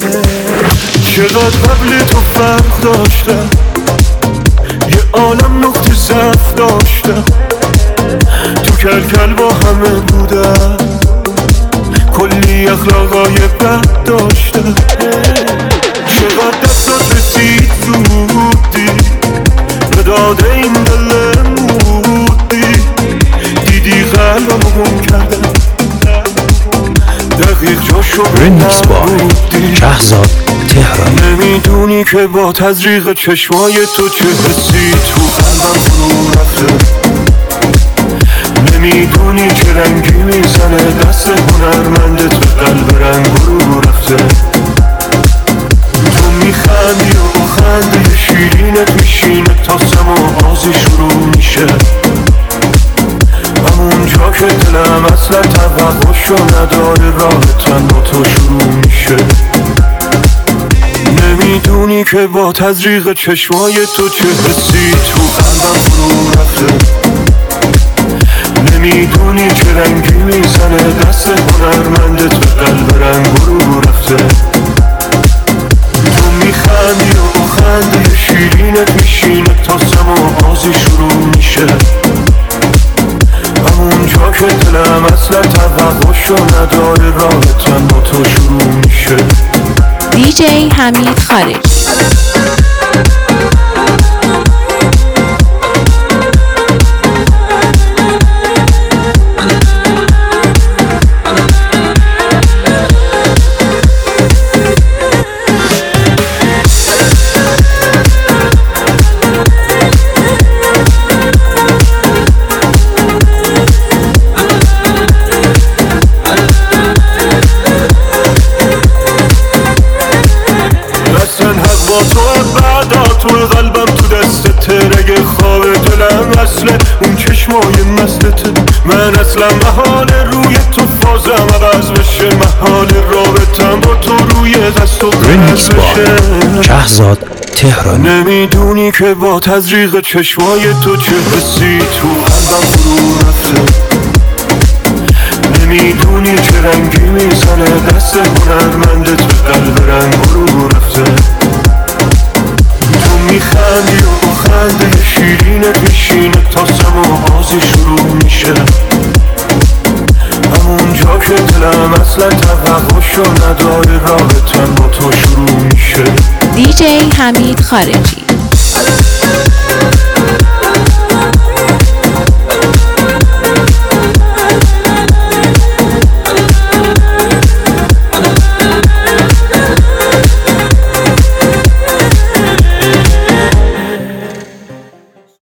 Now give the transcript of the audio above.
چقدر قبل تو فرق داشتم، یه عالم نقطه ضعف داشتم، تو کلکل با همه بودم، کلی اخلاقای بد داشتم. چقدر دستات رسید زودی، به داده این دل مودی، دیدی قلبم گم کردم، دقیق جاشو ریمیکس بای شهزاد تهرانی. نمیدونی که با تزریق چشمای تو چه حسی تو قلبم فرو رفته، نمیدونی که رنگی میزنه دست هنرمند تو قلب رنگ رو رفته. تو میخندی و خنده شیرینت میشینه تا سما بازی شروع میشه، همونجا که دلم اصلا توقعشو نداره راه تنها تو شروع میشه. نمیدونی که با تزریق چشمای تو چه حسی تو قلبم فرو رفته، نمیدونی که رنگی میزنه دست هنرمند تو قلب رنگ رو رفته. تو میخندی و خنده شیرینت میشینه تا سما بازی شروع میشه، همونجا که دلم اصلا توقعشو نداره راه تنها تو شروع میشه. دیجی حمید خارجی. تو قلبم تو دستت رگ خواب دلم اصله اون چشمای مستت، من اصلا محال روی تو فازم عوض بشه، محال رابطم با تو روی دست و ریمیکس بای شهزاد تهرانی. نمیدونی که با تزریق چشمای تو چه حسی تو قلبم فرو رفته، نمیدونی که رنگی میزنه دست هنرمند تو قلب رنگ رو رفته. میخندی و خنده شیرینت میشینه تا سما بازی شروع میشه، همونجا که دلم اصلا توقعشو نداره راه تنها تو شروع میشه. دیجی حمید خارجی.